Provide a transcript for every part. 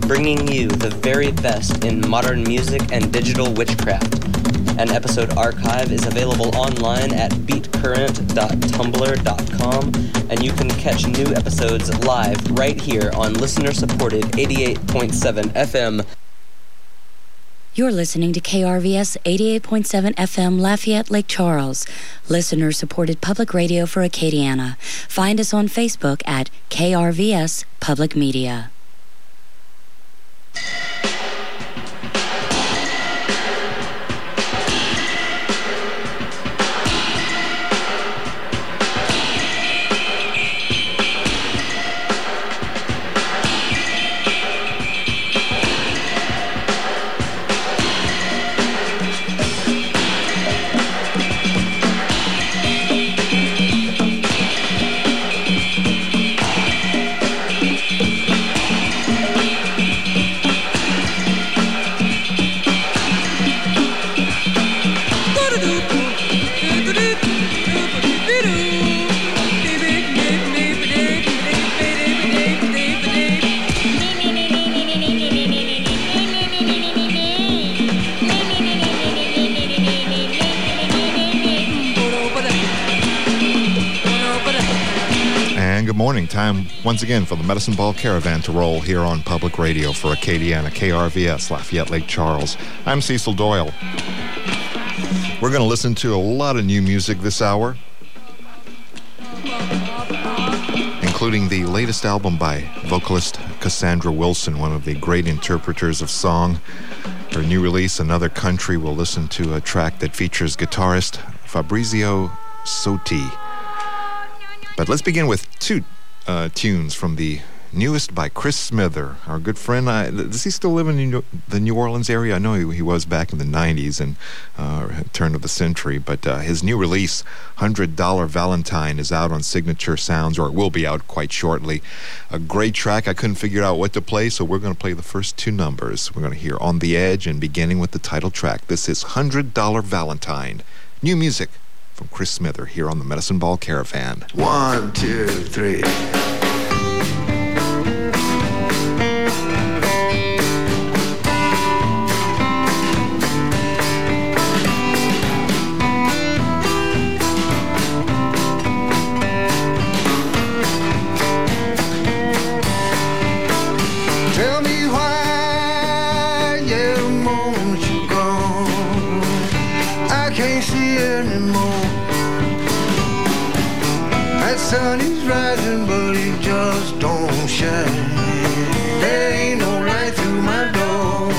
bringing you the very best in modern music and digital witchcraft. An episode archive is available online at beatcurrent.tumblr.com, and you can catch new episodes live right here on listener-supported 88.7 FM. You're listening to KRVS 88.7 FM Lafayette, Lake Charles, listener-supported public radio for Acadiana. Find us on Facebook at KRVS Public Media. Time once again for the Medicine Ball Caravan to roll here on Public Radio for Acadiana, KRVS, Lafayette, Lake Charles. I'm Cecil Doyle. We're going to listen to a lot of new music this hour, including the latest album by vocalist Cassandra Wilson, one of the great interpreters of song. Her new release, Another Country, will listen to a track that features guitarist Fabrizio Sotti. But let's begin with two tunes from the newest by Chris Smither, our good friend. Does he still live in the New Orleans area? I know he was back in the 90s and turn of the century, but his new release, $100 Valentine, is out on Signature Sounds, or it will be out quite shortly. A great track. I couldn't figure out what to play, so we're going to play the first two numbers. We're going to hear On the Edge and beginning with the title track. This is $100 Valentine. New music from Chris Smither here on the Medicine Ball Caravan. 1, 2, 3. Tell me why, yeah, the moment you're gone, I can't see anymore. That sun is rising, but it just don't shine. There ain't no light through my door.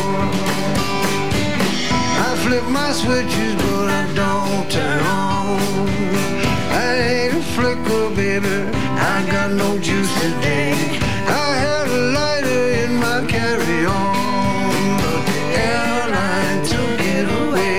I flip my switches, but I don't turn on. I ain't a flicker, baby, I got no juice today. I had a lighter in my carry-on, but the airline took it away.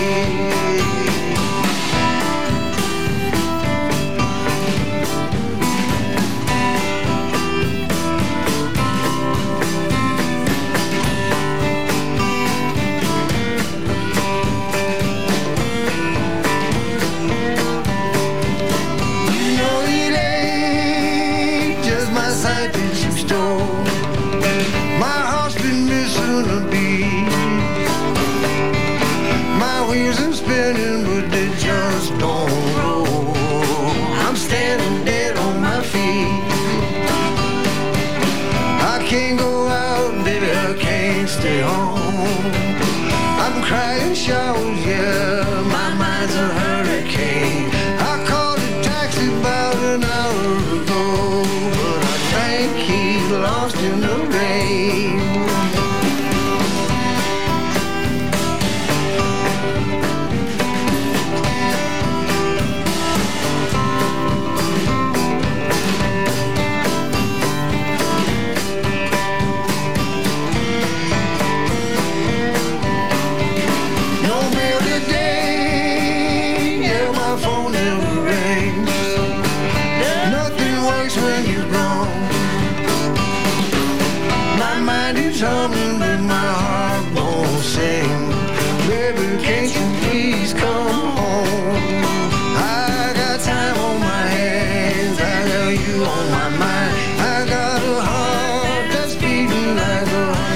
Crying showers, yeah, my mind's a hurricane. I called a taxi about an hour ago, but I think he's lost in the rain. Humming, but my heart won't sing. Baby, can't you please come home? I got time on my hands, I got you on my mind. I got a heart that's beating like 100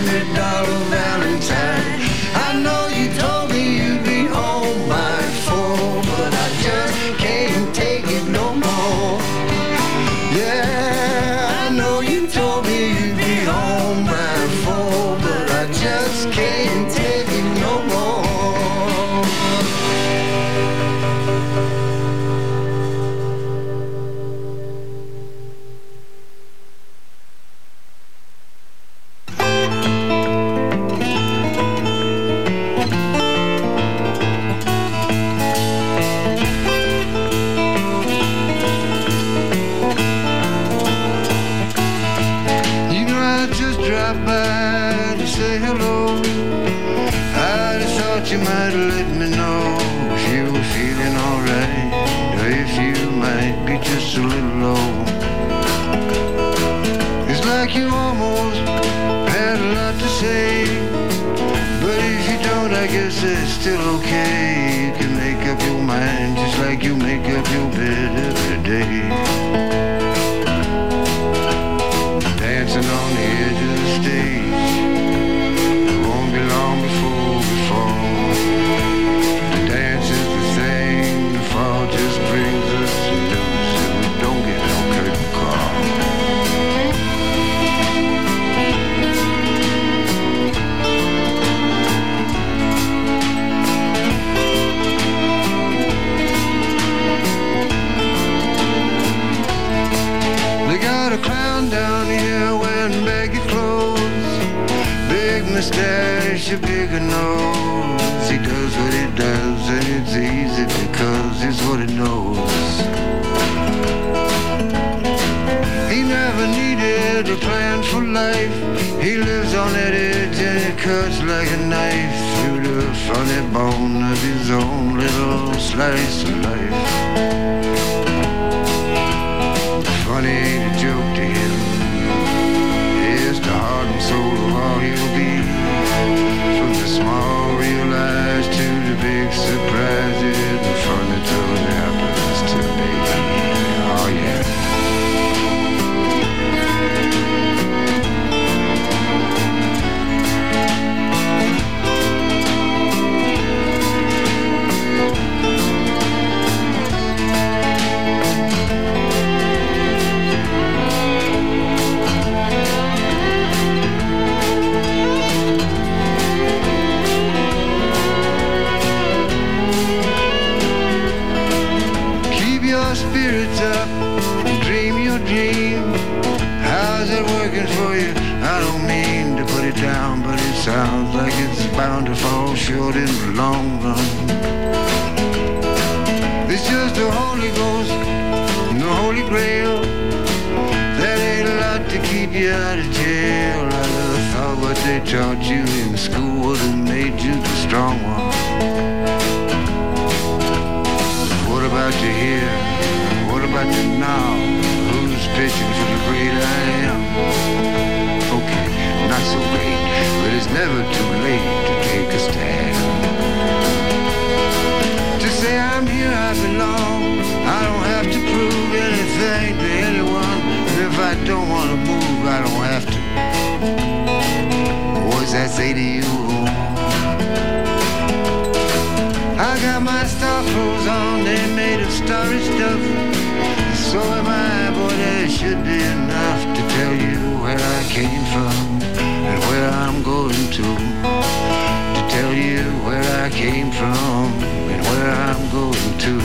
say hello. I just thought you might let me know if you were feeling alright, or if you might be just a little low. It's like you almost had a lot to say, but if you don't, I guess that's still okay. You can make up your mind just like you make up your bed every day. Dancing on the edge of the stage, it won't be long before we fall. The dance is the thing, the fall just brings us to lose, and we don't get no curtain call. They got a clown down here wearing baggy clothes, big mustache, a bigger nose. He does what he does, and it's easy because it's what he knows. He never needed a plan for life. He lives on that edge and it cuts like a knife through the funny bone of his own little slice of life. Funny ain't a joke to him. It's the heart and soul of all he'll be. From the small realize to the big surprises, the fun that really happens to me. Oh yeah. Spirits up and dream your dream. How's it working for you? I don't mean to put it down, but it sounds like it's bound to fall short in the long run. It's just the Holy Ghost and the Holy Grail. That ain't a lot to keep you out of jail. I never thought what they taught you in school would have made you the strong one. What about you here? What about you now? Who's pitching for the great I am? Okay, not so great, but it's never too late to take a stand. To say I'm here, I belong. I don't have to prove anything to anyone. And if I don't want to move, I don't have to. What does that say to you? I got my star clothes on, they're made of starry stuff. So am I, boy, there should be enough to tell you where I came from and where I'm going to. To tell you where I came from and where I'm going to.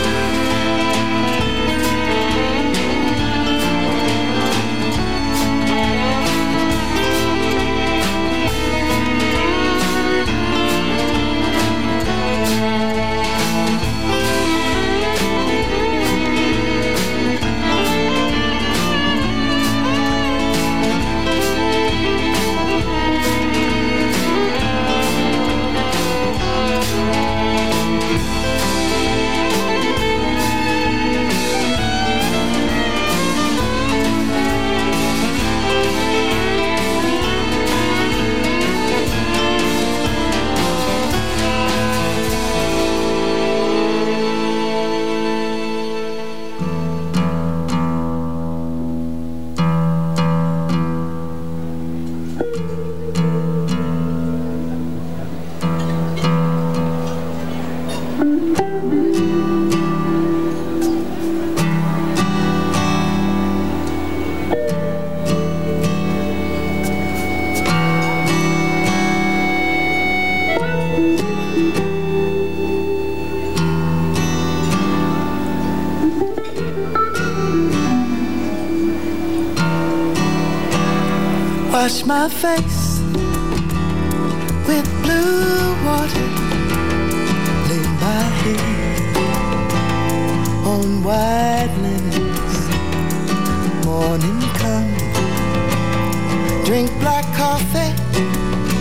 Wash my face with blue water, lay my head on white linens. Morning come, drink black coffee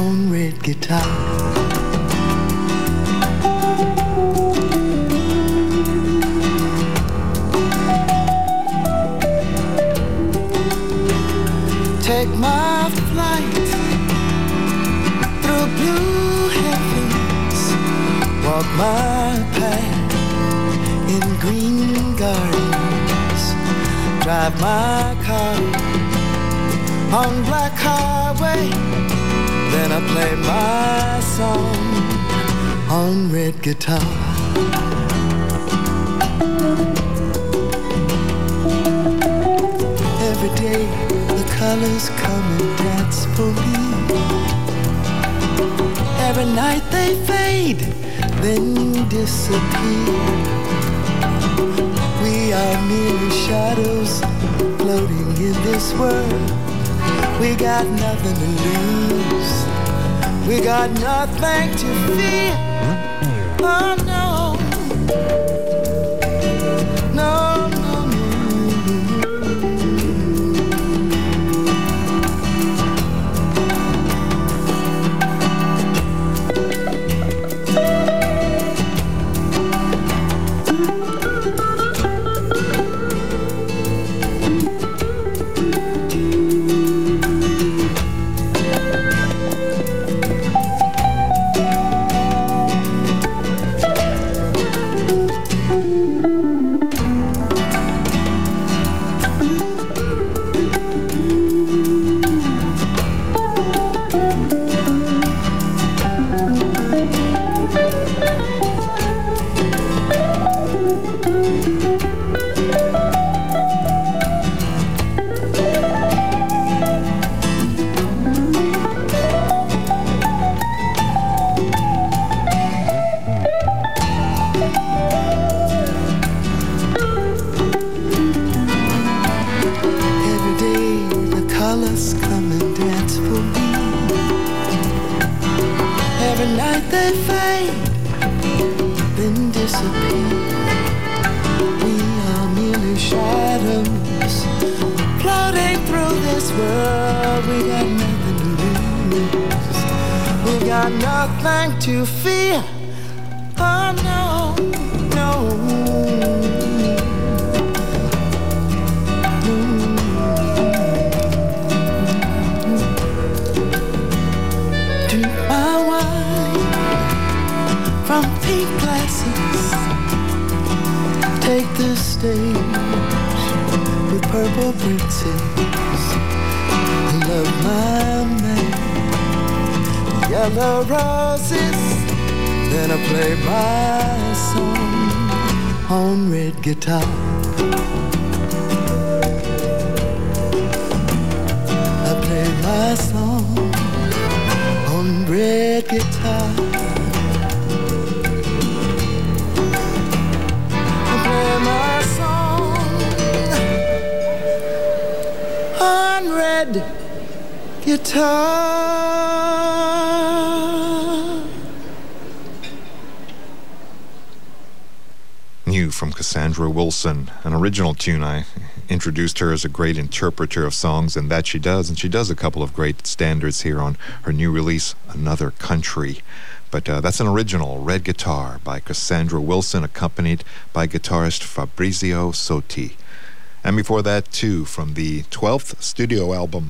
on red guitar. Take my flight through blue heavens, walk my path in green gardens, drive my car on black highway, then I play my song on red guitar. Every day the colors come and dance for me. Every night they fade, then disappear. We are mere shadows floating in this world. We got nothing to lose. We got nothing to fear. Oh no. No, no, no. To fear, oh no, no. Drink my wine from pink glasses. Take the stage with purple breezes. Love my man. Yellow roses, then I play my song on red guitar. I play my song on red guitar. I play my song on red guitar. New from Cassandra Wilson, an original tune. I introduced her as a great interpreter of songs, and that she does. And she does a couple of great standards here on her new release, Another Country. But that's an original, Red Guitar, by Cassandra Wilson, accompanied by guitarist Fabrizio Sotti. And before that, too, from the 12th studio album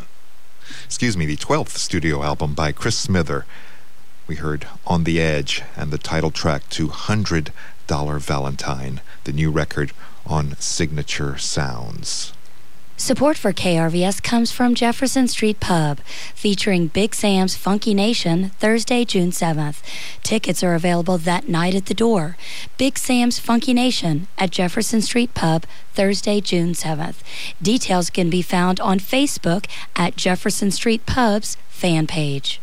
by Chris Smither, we heard On the Edge and the title track to $100 Valentine, the new record on Signature Sounds. Support for KRVS comes from Jefferson Street Pub, featuring Big Sam's Funky Nation, Thursday, June 7th. Tickets are available that night at the door. Big Sam's Funky Nation at Jefferson Street Pub, Thursday, June 7th. Details can be found on Facebook at Jefferson Street Pub's fan page.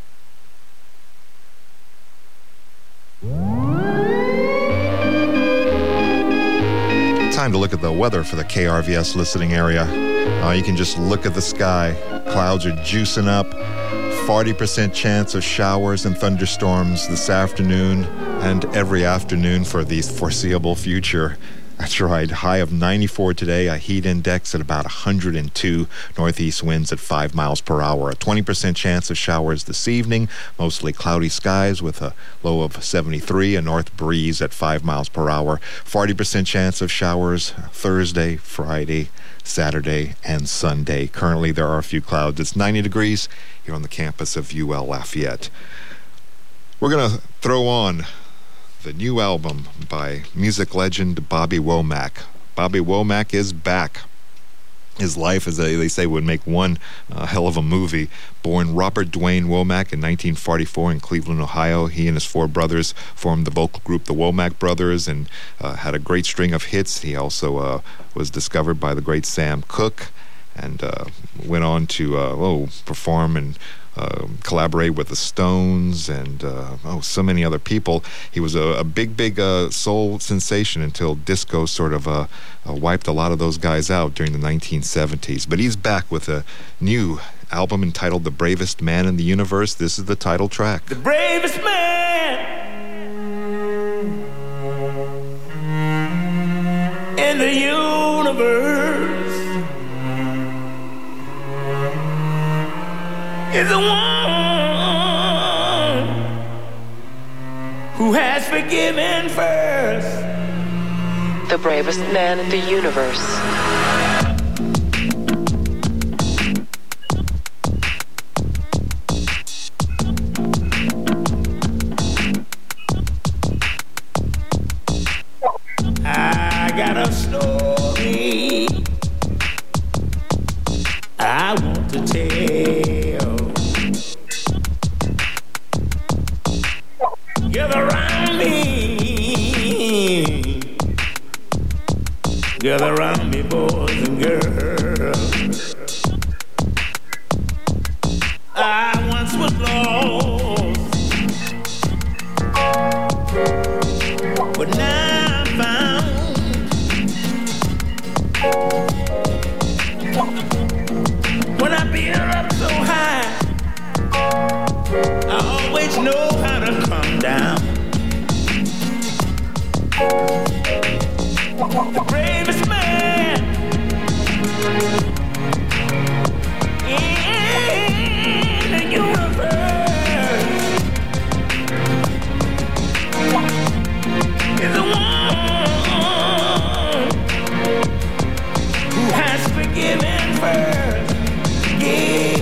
Time to look at the weather for the KRVS listening area. You can just look at the sky. Clouds are juicing up. 40% chance of showers and thunderstorms this afternoon and every afternoon for the foreseeable future. That's right. High of 94 today. A heat index at about 102. Northeast winds at 5 miles per hour. A 20% chance of showers this evening. Mostly cloudy skies with a low of 73. A north breeze at 5 miles per hour. 40% chance of showers Thursday, Friday, Saturday, and Sunday. Currently, there are a few clouds. It's 90 degrees here on the campus of UL Lafayette. We're going to throw on the new album by music legend Bobby Womack. Bobby Womack is back. His life, as they say, would make one hell of a movie. Born Robert Dwayne Womack in 1944 in Cleveland, Ohio, he and his 4 brothers formed the vocal group the Womack Brothers and had a great string of hits. He also was discovered by the great Sam Cooke and went on to perform and collaborate with the Stones and so many other people. He was a big soul sensation until disco sort of wiped a lot of those guys out during the 1970s. But he's back with a new album entitled The Bravest Man in the Universe. This is the title track. The bravest man in the universe is the one who has forgiven first. The bravest man in the universe. I got a story I want to tell. Gather around me. Gather around me, boys and girls. I once was lost, but now I'm found. When I beat her up so high, I always know how to come down. The bravest man in the universe is the one who has forgiven first. Yeah.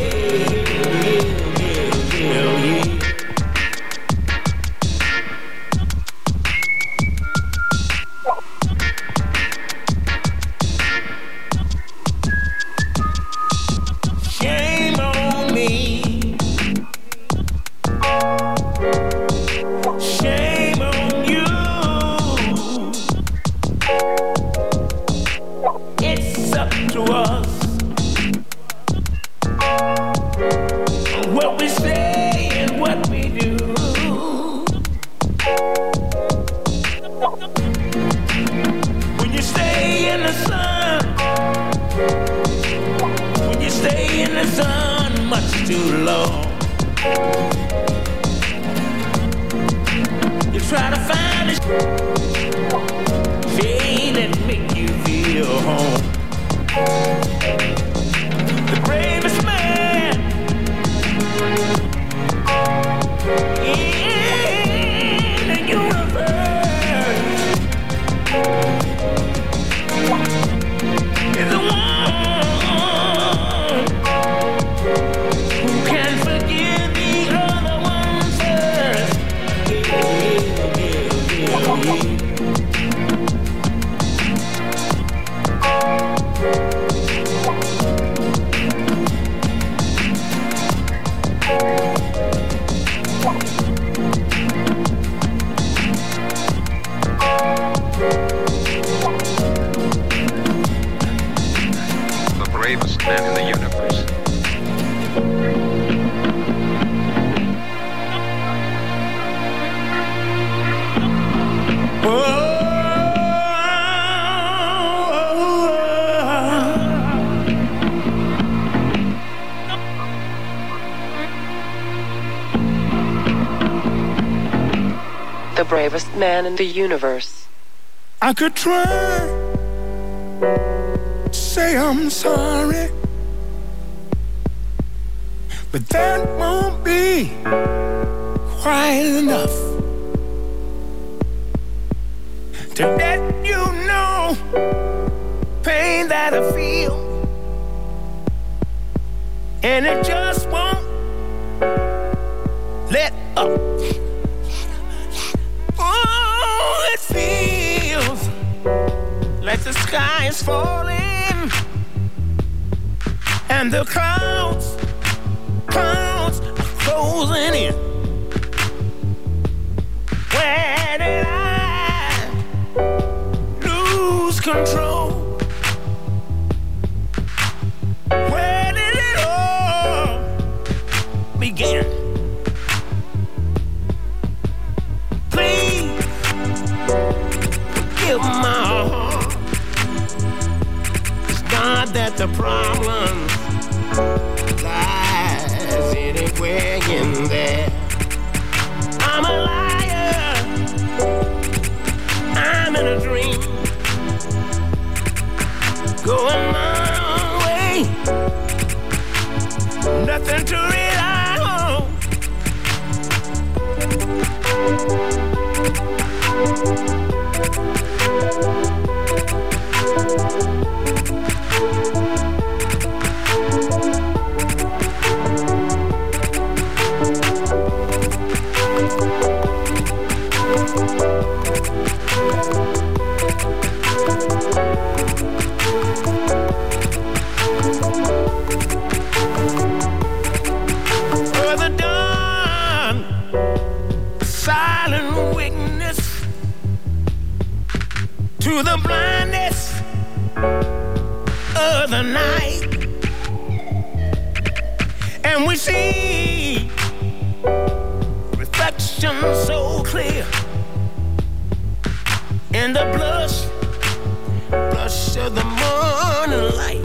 The bravest man in the universe. I could try to say I'm sorry, but that won't be quite enough to let you know pain that I feel, and it just won't let up. Oh, it feels like the sky is falling and the clouds are closing in. Where did I lose control? Where did it all begin? Please give my heart. It's not that the problem lies anywhere in there. I'm a liar, I'm in a dream, going my way, nothing to rely on. Further dawn, silent witness to the blindness of the night, and we see reflection so clear in the blush of the morning light.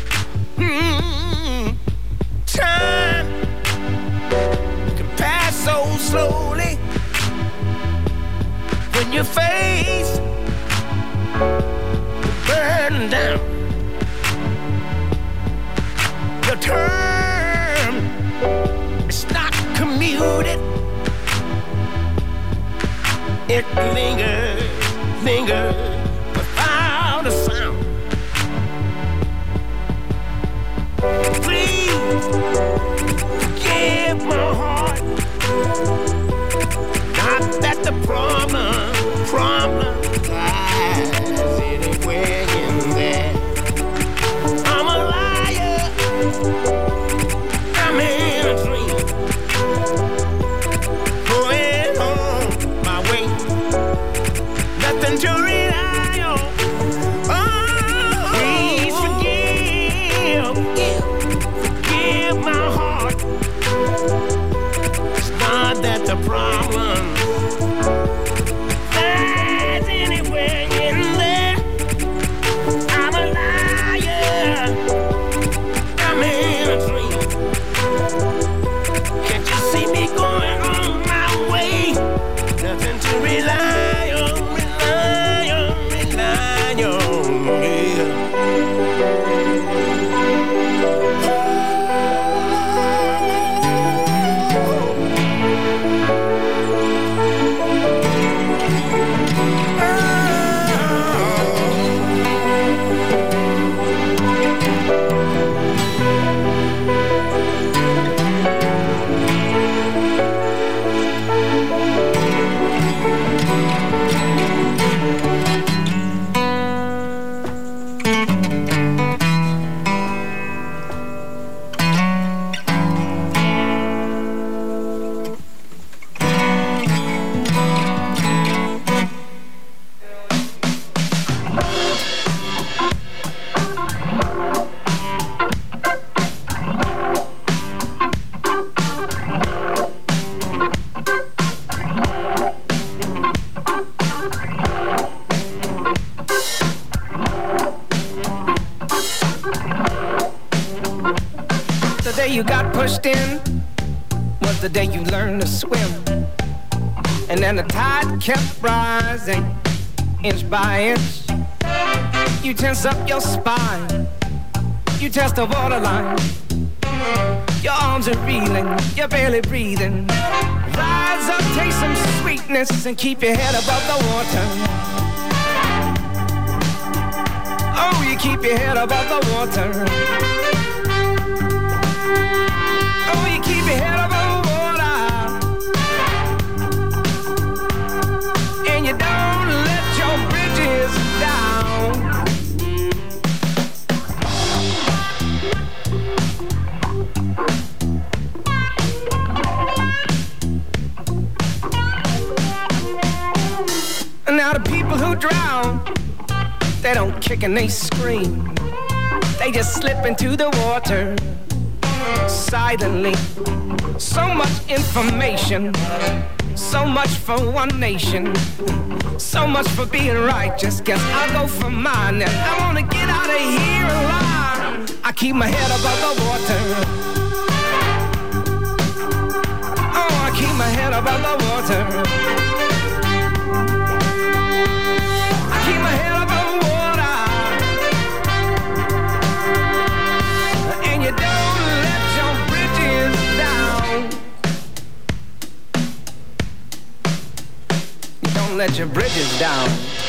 Time can pass so slowly when your face burn down. Your term is not commuted. It lingers without a sound. Please give my heart. Not that the problem lies anywhere in there. I'm a liar, I'm in a dream, going on my way, nothing to rely on. Oh, please forgive my heart. It's not that the problem lies anywhere in there. I'm a liar, I'm in a dream. Can't you see me going on my way? Nothing to rely on, yeah. The day you got pushed in was the day you learned to swim. And then the tide kept rising, inch by inch. You tense up your spine. You test the borderline. Your arms are reeling, you're barely breathing. Rise up, taste some sweetness, and keep your head above the water. Oh, you keep your head above the water. Oh, you keep your head above water. And you don't let your bridges down. Now the people who drown, they don't kick and they scream. They just slip into the water silently. So much information, so much for one nation, so much for being righteous. Guess I'll go for mine and I wanna get out of here alive. I keep my head above the water. Oh, I keep my head above the water. Let your bridges down.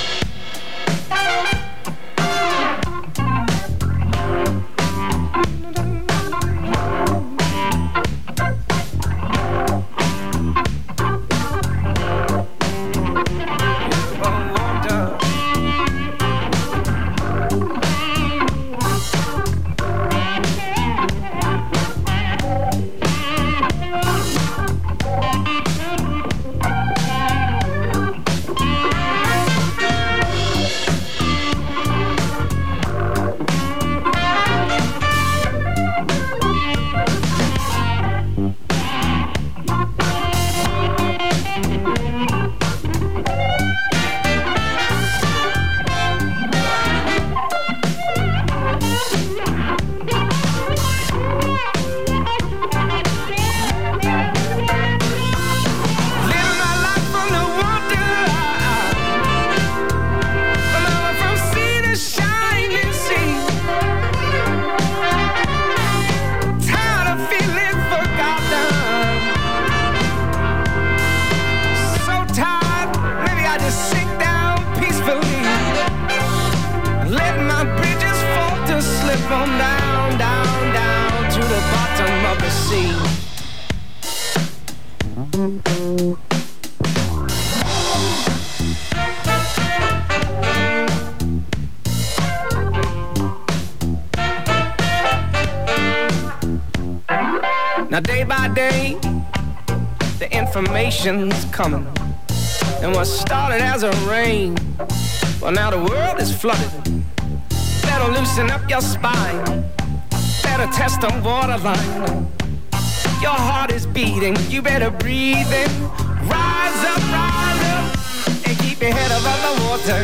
Now day by day, the information's coming. And what started as a rain, well now the world is flooded. Better loosen up your spine. Better test the borderline. Your heart is beating, you better breathe in. Rise up, and keep your head above the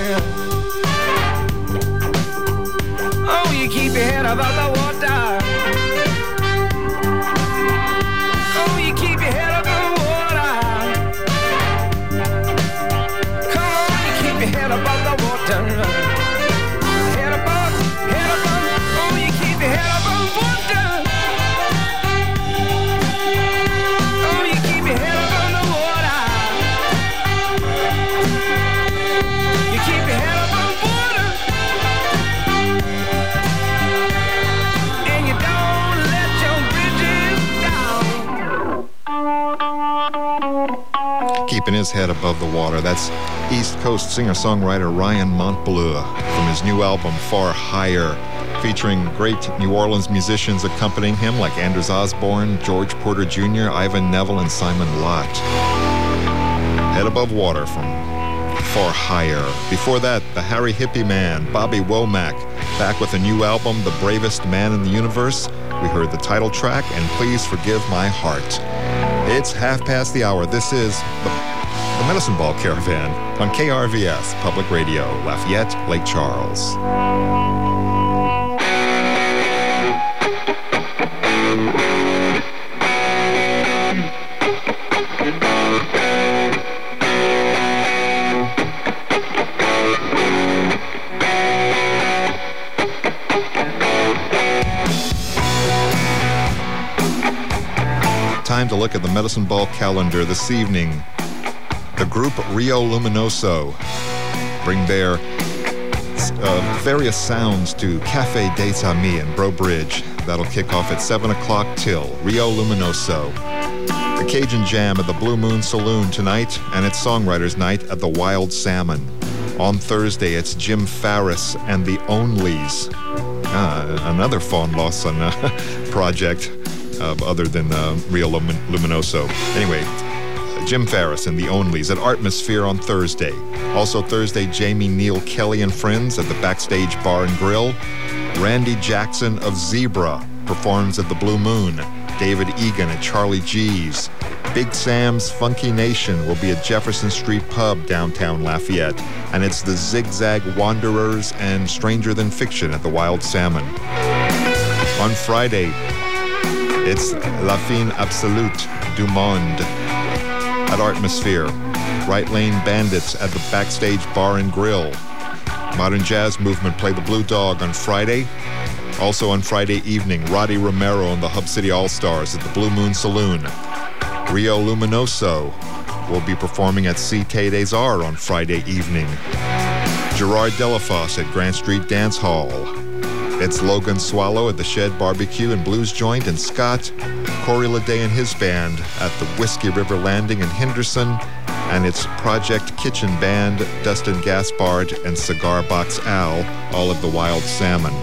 water. Oh, you keep your head above the water. Oh, you keep your head above the water. Come on, you keep your head above the water. Head above, oh, you keep your head above the water. Oh, you keep your head above the water. You keep your head above the water. And you don't let your bridges down. Keeping his head above the water. That's East Coast singer-songwriter Ryan Montbleu from his new album Far Higher, featuring great New Orleans musicians accompanying him like Anders Osborne, George Porter Jr., Ivan Neville, and Simon Lott. Head Above Water from Far Higher. Before that, the Harry Hippie Man, Bobby Womack, back with a new album, The Bravest Man in the Universe. We heard the title track, and Please Forgive My Heart. It's 1:30. This is the Medicine Ball Caravan on KRVS Public Radio, Lafayette, Lake Charles. time to look at the Medicine Ball calendar this evening. The group Rio Luminoso bring their various sounds to Café des Amis in Breaux Bridge. That'll kick off at 7 o'clock till Rio Luminoso. The Cajun Jam at the Blue Moon Saloon tonight, and it's Songwriters Night at the Wild Salmon. On Thursday, it's Jim Farris and the Onlys. Another Fawn Lawson project other than Rio Luminoso. Anyway, Jim Farris and the Onlys at Atmosphere on Thursday. Also Thursday, Jamie Neal Kelly and Friends at the Backstage Bar and Grill. Randy Jackson of Zebra performs at the Blue Moon. David Egan at Charlie G's. Big Sam's Funky Nation will be at Jefferson Street Pub, downtown Lafayette. And it's the Zigzag Wanderers and Stranger Than Fiction at the Wild Salmon. On Friday, it's La Fin Absolute du Monde at Atmosphere. Right Lane Bandits at the Backstage Bar and Grill. Modern Jazz Movement play the Blue Dog on Friday. Also on Friday evening, Roddy Romero and the Hub City All-Stars at the Blue Moon Saloon. Rio Luminoso will be performing at Cité des Arts on Friday evening. Gerard Delafosse at Grant Street Dance Hall. It's Logan Swallow at the Shed Barbecue and Blues Joint in Scott. Corey Leday and his band at the Whiskey River Landing in Henderson. And it's Project Kitchen Band, Dustin Gaspard and Cigar Box Al, all at the Wild Salmon.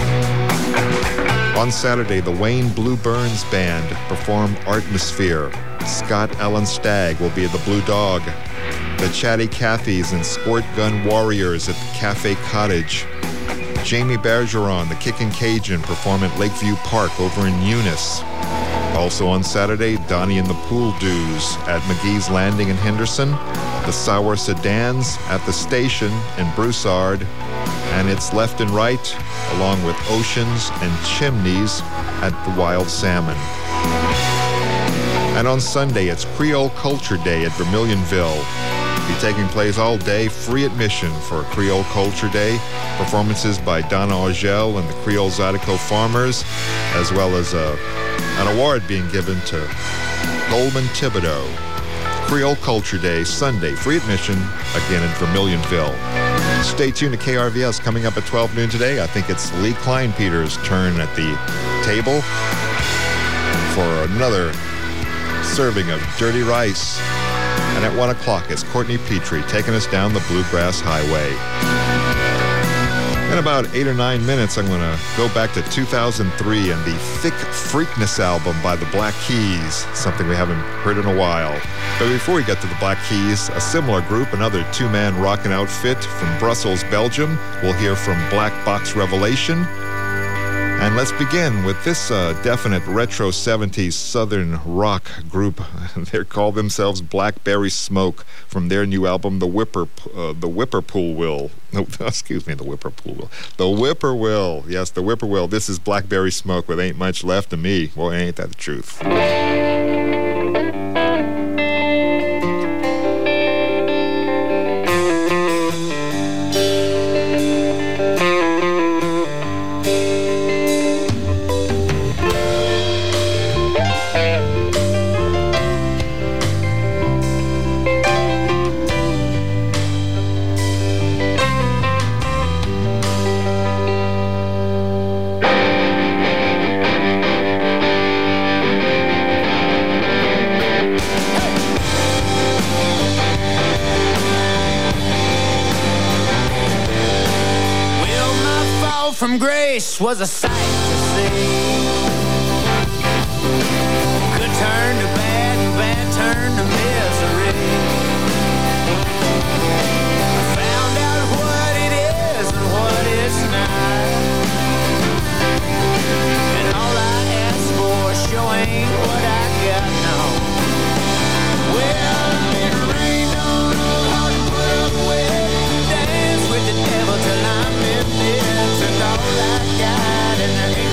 On Saturday, the Wayne Blue Burns Band perform Atmosphere. Scott Allen Stagg will be at the Blue Dog. The Chatty Cathys and Squirt Gun Warriors at the Cafe Cottage. Jamie Bergeron, the Kickin' Cajun, perform at Lakeview Park over in Eunice. Also on Saturday, Donnie and the Pool Dews at McGee's Landing in Henderson. The Sour Sedans at the Station in Broussard. And it's Left and Right, along with Oceans and Chimneys at the Wild Salmon. And on Sunday, it's Creole Culture Day at Vermilionville. It'll be taking place all day, free admission for Creole Culture Day. Performances by Donna Augel and the Creole Zydeco Farmers, as well as an award being given to Goldman Thibodeau. Creole Culture Day, Sunday, free admission, again in Vermilionville. Stay tuned to KRVS. Coming up at 12 noon today, I think it's Lee Kleinpeter's turn at the table for another serving of dirty rice. And at 1 o'clock, it's Courtney Petrie taking us down the Bluegrass Highway. In about 8 or 9 minutes, I'm going to go back to 2003 and the Thick Freakness album by the Black Keys, something we haven't heard in a while. But before we get to the Black Keys, a similar group, another two-man rockin' outfit from Brussels, Belgium. We'll hear from Black Box Revelation. And let's begin with this definite retro 70s Southern rock group. They call themselves Blackberry Smoke from their new album, The Whippoorwill. No, excuse me, The Whippoorwill. The Whippoorwill. Yes, The Whippoorwill. This is Blackberry Smoke with Ain't Much Left of Me. Boy, ain't that the truth. From grace was a sight to see. Good turn to bad and bad turn to misery. I found out what it is and what it's not. And all I asked for sure ain't what I got now. Well, it rained on a hard to put up with. Dance with the devil till I'm in bed. Took all I got and there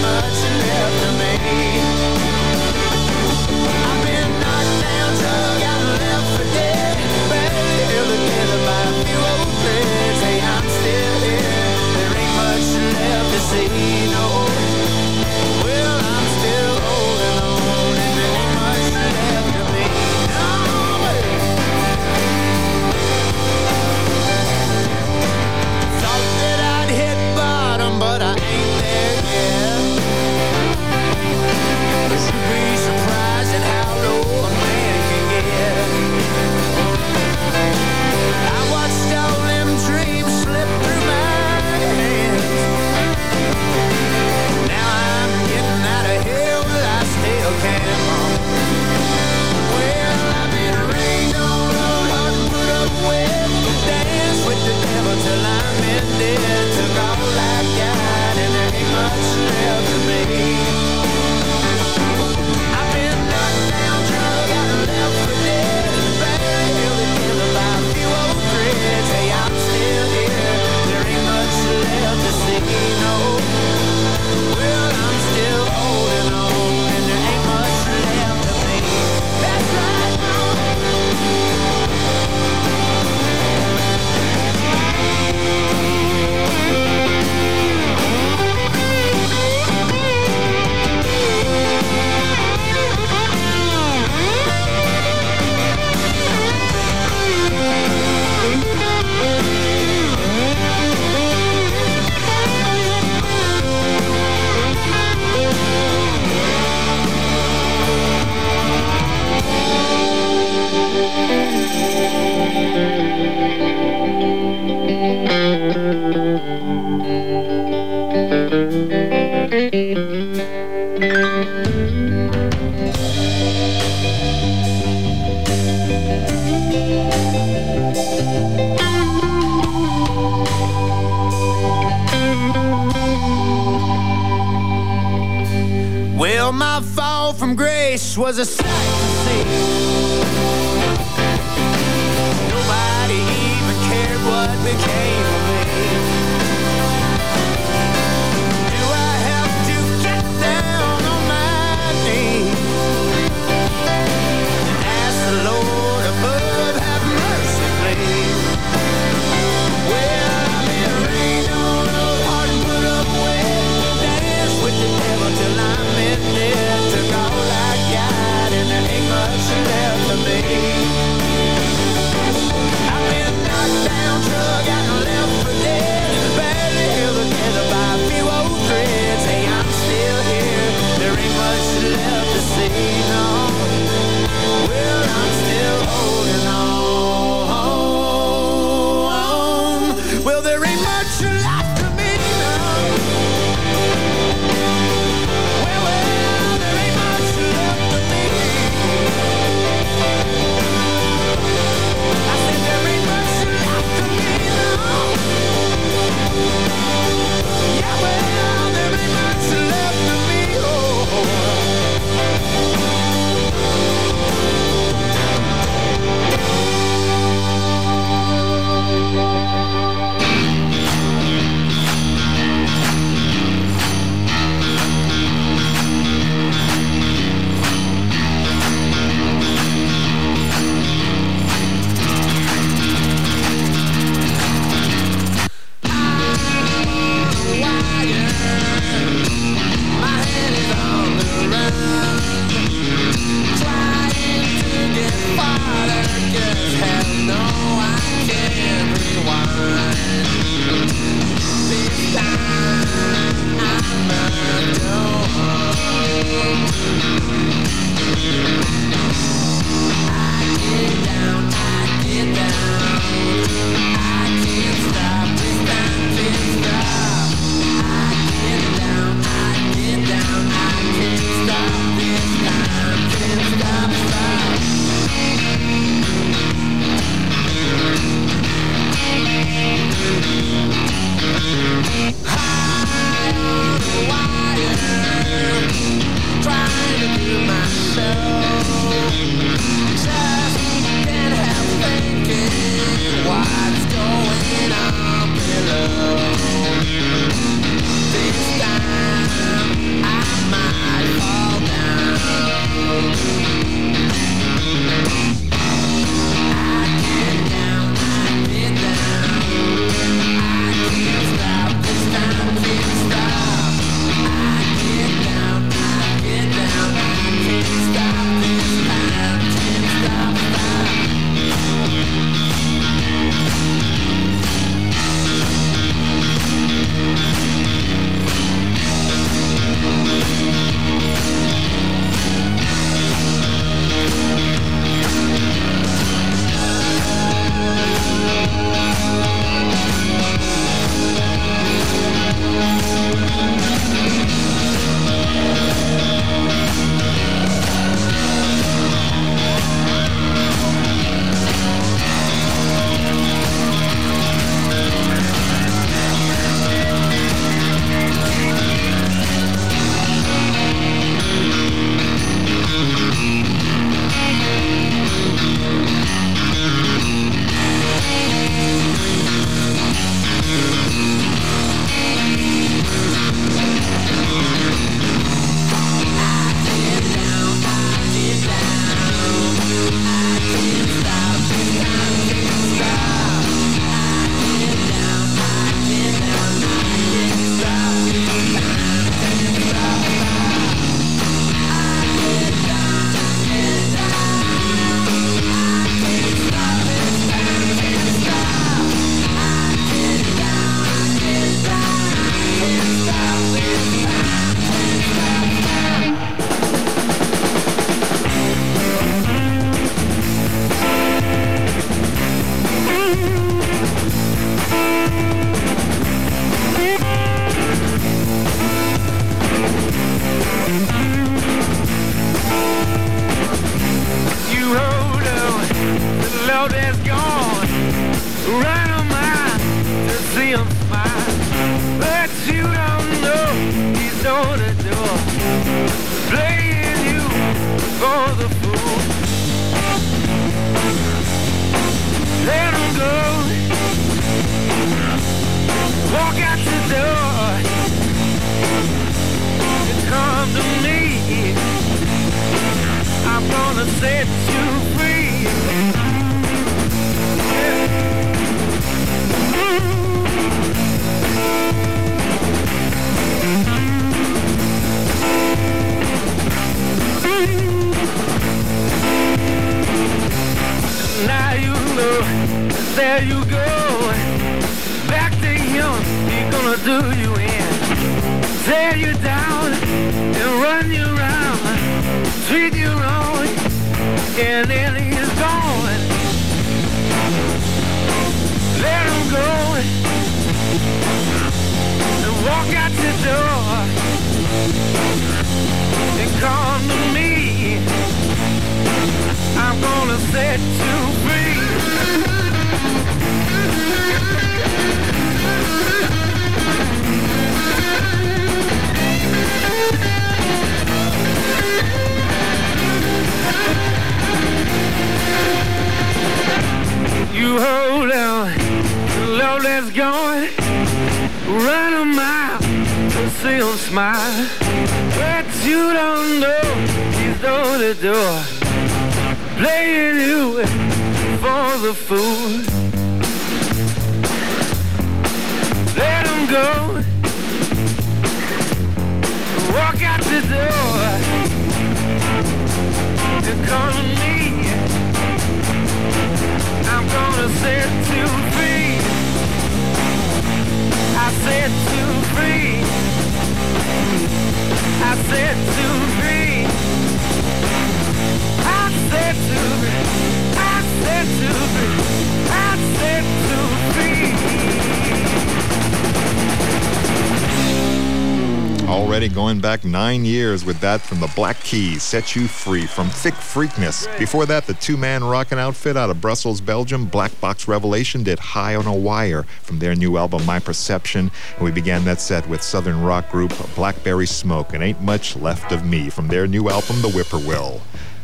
Well, my fall from grace was a sight to see. Nobody even cared what became of me. Do I have to get down on my knees and ask the Lord above, have mercy, please? Well, I've been rained on, hard and put up with, dance with the devil till I'm in there. Took all I got and there ain't much left of me. I've been knocked down, drug out and left for dead, barely held together by a few old threads. Hey, I'm still here, there ain't much left to see, no. Well, I'm still holding on. Well, there ain't much left to me, no. Trying to do myself set you free. Now you know, there you go. Back to him, he's gonna do you in. Tear you down and run you round, treat you wrong, and then he's gone. Let him go and walk out the door and come to me. I'm gonna set you free. You hold on, the love that's gone. Run a mile to see him smile. But you don't know he's door to door, playing you for the fool. Let him go, walk out the door, and come to me. I'm gonna set you free. I set you free. I set you free. I set you free. I set you free. I set you free. Already going back 9 years with that from the Black Keys, Set You Free, from Thick Freakness. Before that, the two-man rockin' outfit out of Brussels, Belgium, Black Box Revelation, did High on a Wire from their new album, My Perception. And we began that set with southern rock group Blackberry Smoke and Ain't Much Left of Me from their new album, The Whippoorwill.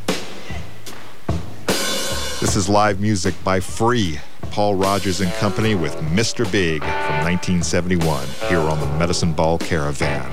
This is live music by Free, Paul Rogers and Company with Mr. Big from 1971 here on the Medicine Ball Caravan.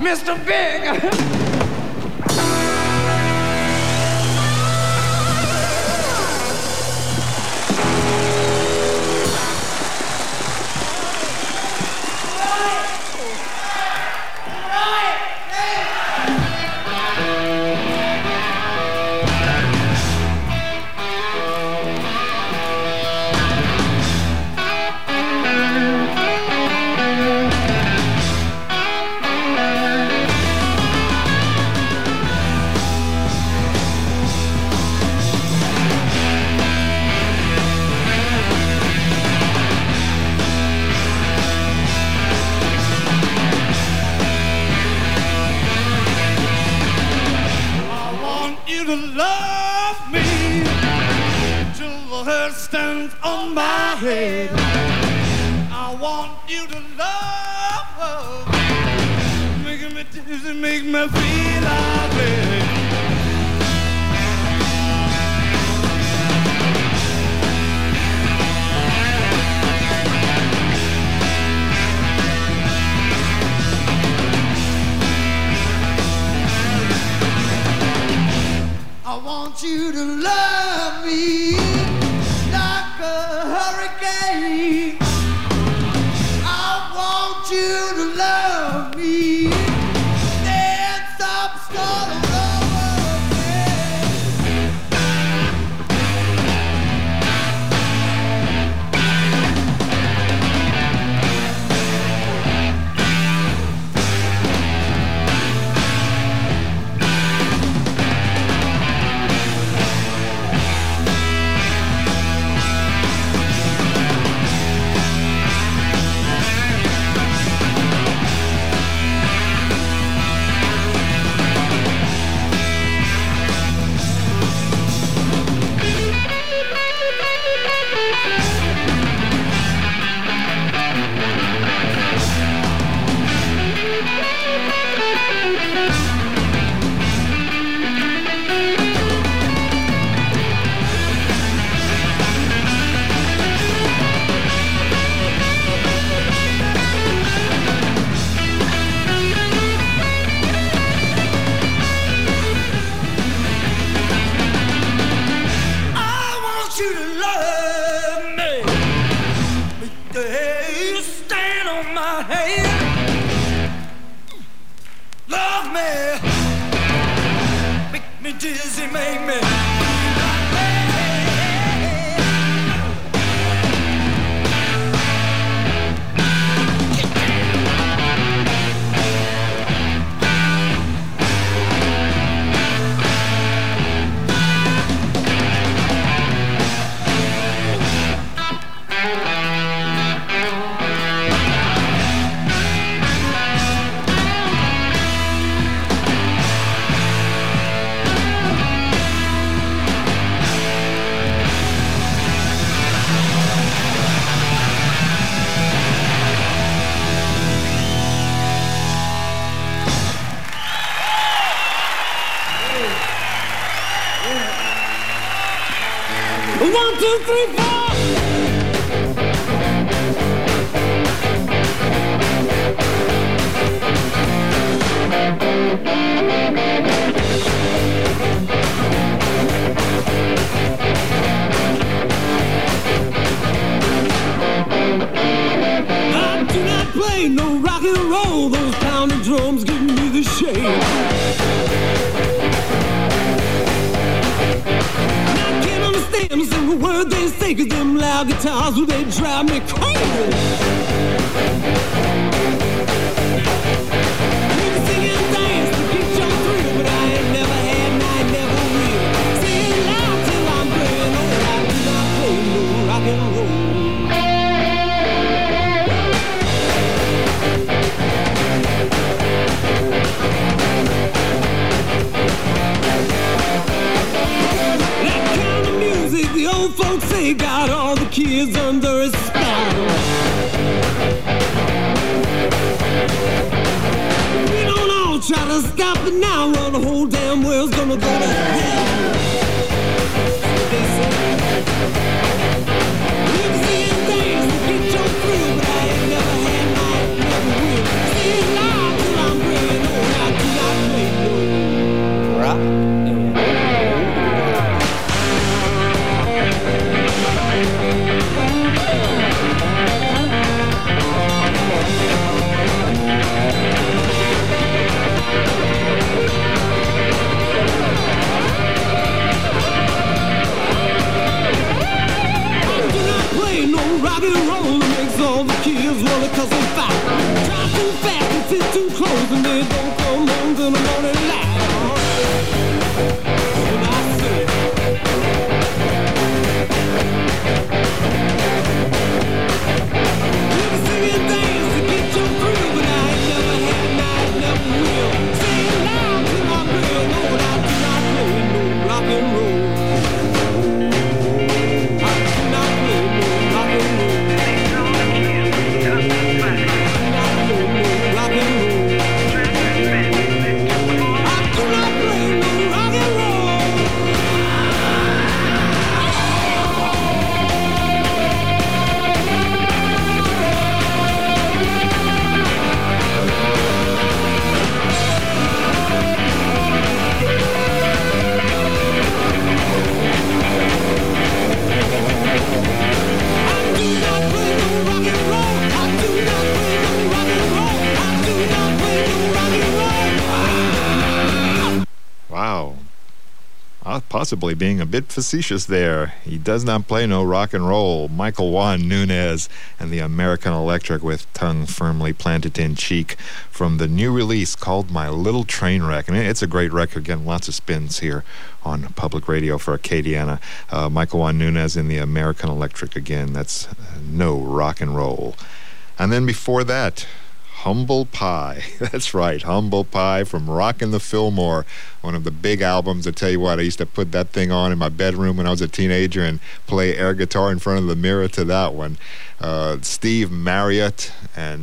Mr. Big. Get your thrill, but I ain't never had, I never will. Stay alive till I'm growing old. Wow. Possibly being a bit facetious there. He does not play no rock and roll. Michael Juan Nunez and the American Electric with Tongue Firmly Planted in Cheek from the new release called My Little Train Wreck. And it's a great record. Again, lots of spins here on public radio for Acadiana. Michael Juan Nunez in the American Electric again. That's no rock and roll. And then before that, Humble Pie. That's right, Humble Pie from Rockin' the Fillmore, one of the big albums. I tell you what, I used to put that thing on in my bedroom when I was a teenager and play air guitar in front of the mirror to that one. Steve Marriott and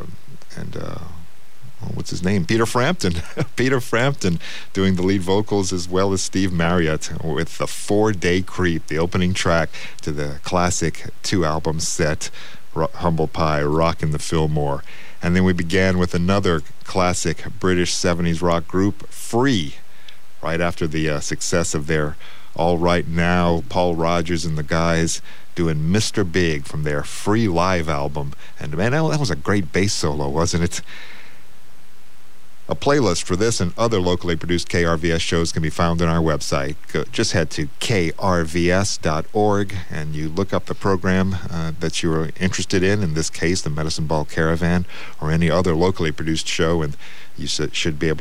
what's his name? Peter Frampton. Peter Frampton doing the lead vocals, as well as Steve Marriott with the 4-Day Creep, the opening track to the classic 2-album set, Humble Pie, Rockin' the Fillmore. And then we began with another classic British 70s rock group, Free, right after the success of their All Right Now, Paul Rodgers and the guys doing Mr. Big from their Free Live album. And man, that was a great bass solo, wasn't it? A playlist for this and other locally produced KRVS shows can be found on our website. Just head to krvs.org and you look up the program that you are interested in this case, the Medicine Ball Caravan, or any other locally produced show, and you should be able